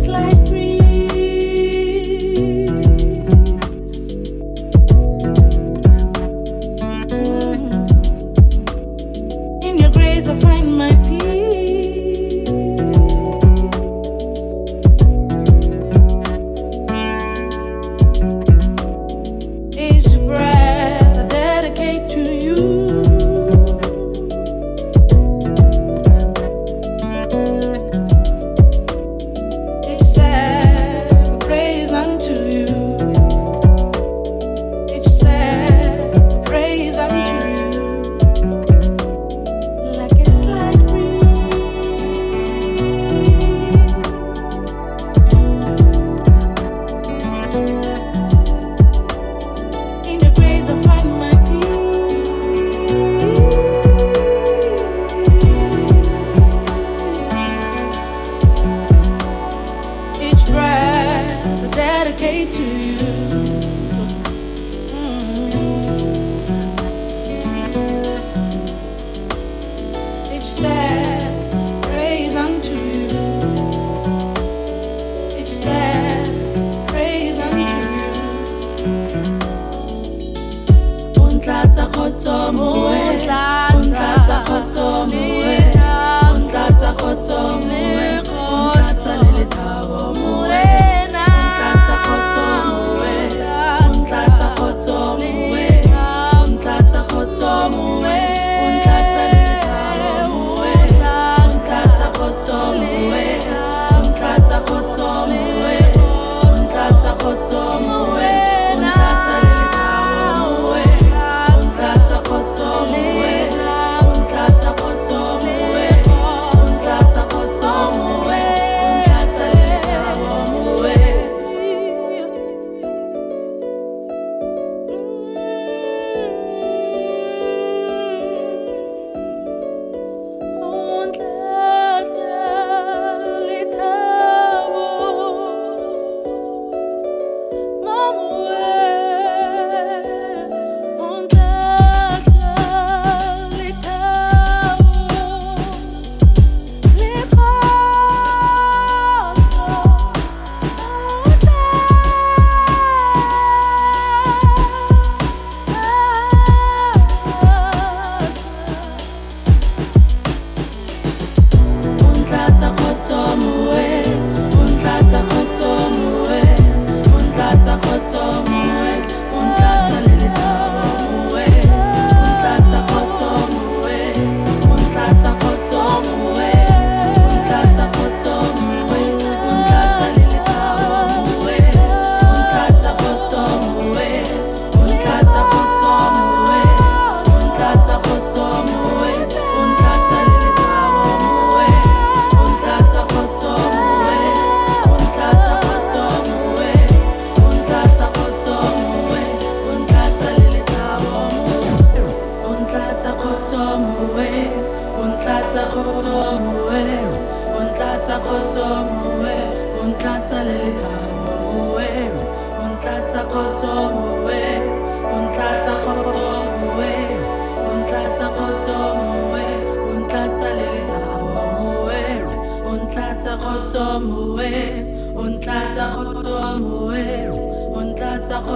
slight breeze. In your grace I find my peace. Each breath I dedicate to you. Each step I praise unto you. Each step I praise unto you. Like a slight breeze. In your grace I find my peace. Each breath I dedicate to you. Each step praise unto you. Each step praise unto you. Untlatsa khotso moe, untlatsa khotso moe, untlatsa khotso moe, untlatsa le thabo moe, untlatsa khotso moe, untlatsa khotso moe, untlatsa khotso moe, untlatsa le thabo moe, untlatsa khotso moe, untlatsa khotso moe, untlatsa khotso moe, untlatsa le thabo moe, untlatsa khotso moe, untlatsa khotso moe, untlatsa khotso moe, untlatsa le thabo moe.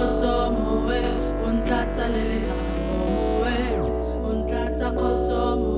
Untlatsa khotso moe, untlatsa khotso moe.